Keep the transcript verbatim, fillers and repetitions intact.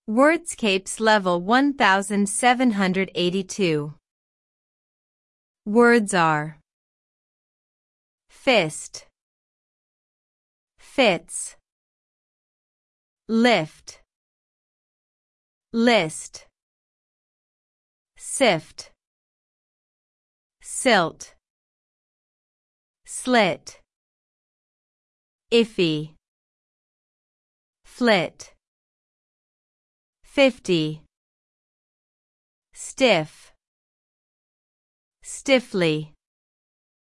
Wordscapes level one thousand seven hundred eighty-two. Words are fist, fits, lift, list, sift, silt, slit, iffy, flit, fifty, stiff, stiffly.